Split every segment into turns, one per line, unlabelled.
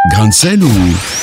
Grain de sel ou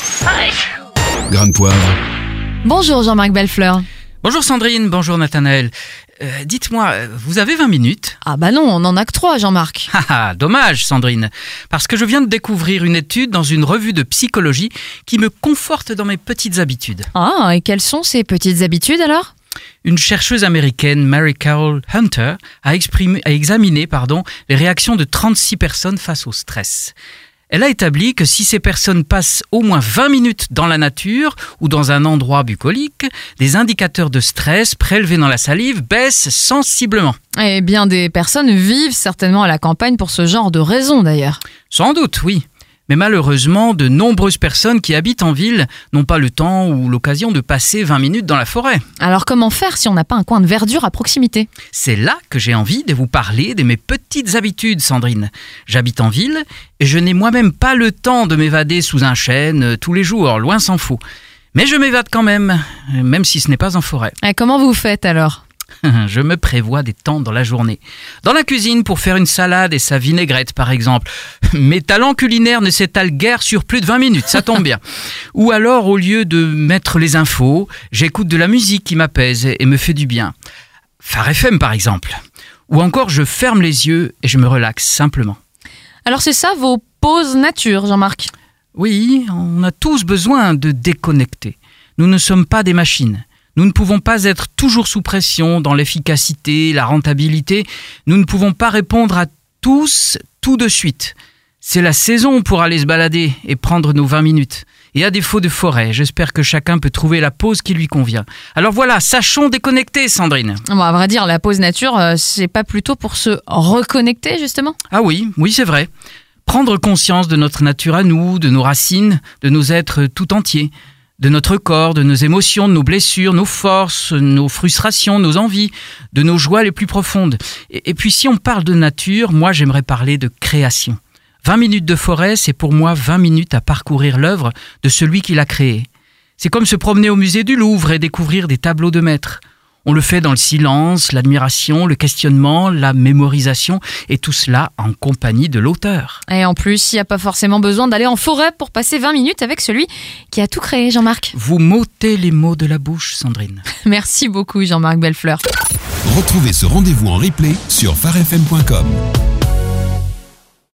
grain de poivre?
Bonjour Jean-Marc Bellefleur.
Bonjour Sandrine, bonjour Nathanaël. Dites-moi, vous avez 20 minutes?
Ah bah non, on n'en a que 3 Jean-Marc.
Dommage Sandrine, parce que je viens de découvrir une étude dans une revue de psychologie qui me conforte dans mes petites habitudes.
Ah, et quelles sont ces petites habitudes alors?
Une chercheuse américaine, Mary Carol Hunter, a examiné les réactions de 36 personnes face au stress. Elle a établi que si ces personnes passent au moins 20 minutes dans la nature ou dans un endroit bucolique, les indicateurs de stress prélevés dans la salive baissent sensiblement.
Eh bien, des personnes vivent certainement à la campagne pour ce genre de raisons d'ailleurs.
Sans doute, oui. Mais malheureusement, de nombreuses personnes qui habitent en ville n'ont pas le temps ou l'occasion de passer 20 minutes dans la forêt.
Alors comment faire si on n'a pas un coin de verdure à proximité?
C'est là que j'ai envie de vous parler de mes petites habitudes, Sandrine. J'habite en ville et je n'ai moi-même pas le temps de m'évader sous un chêne tous les jours, loin s'en faut. Mais je m'évade quand même si ce n'est pas en forêt.
Et comment vous faites alors?
Je me prévois des temps dans la journée. Dans la cuisine pour faire une salade et sa vinaigrette par exemple. Mes talents culinaires ne s'étalent guère sur plus de 20 minutes, ça tombe bien. Ou alors au lieu de mettre les infos, j'écoute de la musique qui m'apaise et me fait du bien. Phare FM par exemple. Ou encore je ferme les yeux et je me relaxe simplement.
Alors c'est ça vos pauses nature Jean-Marc?
Oui, on a tous besoin de déconnecter. Nous ne sommes pas des machines. Nous ne pouvons pas être toujours sous pression dans l'efficacité, la rentabilité. Nous ne pouvons pas répondre à tous tout de suite. C'est la saison pour aller se balader et prendre nos 20 minutes. Et à défaut de forêt, j'espère que chacun peut trouver la pause qui lui convient. Alors voilà, sachons déconnecter, Sandrine.
Bon, à vrai dire, la pause nature, c'est pas plutôt pour se reconnecter justement?
Ah oui, c'est vrai. Prendre conscience de notre nature à nous, de nos racines, de nos êtres tout entiers. De notre corps, de nos émotions, de nos blessures, nos forces, nos frustrations, nos envies, de nos joies les plus profondes. Et puis si on parle de nature, moi j'aimerais parler de création. 20 minutes de forêt, c'est pour moi 20 minutes à parcourir l'œuvre de celui qui l'a créée. C'est comme se promener au musée du Louvre et découvrir des tableaux de maîtres. On le fait dans le silence, l'admiration, le questionnement, la mémorisation, et tout cela en compagnie de l'auteur.
Et en plus, il n'y a pas forcément besoin d'aller en forêt pour passer 20 minutes avec celui qui a tout créé, Jean-Marc.
Vous m'ôtez les mots de la bouche, Sandrine.
Merci beaucoup, Jean-Marc Bellefleur.
Retrouvez ce rendez-vous en replay sur pharefm.com.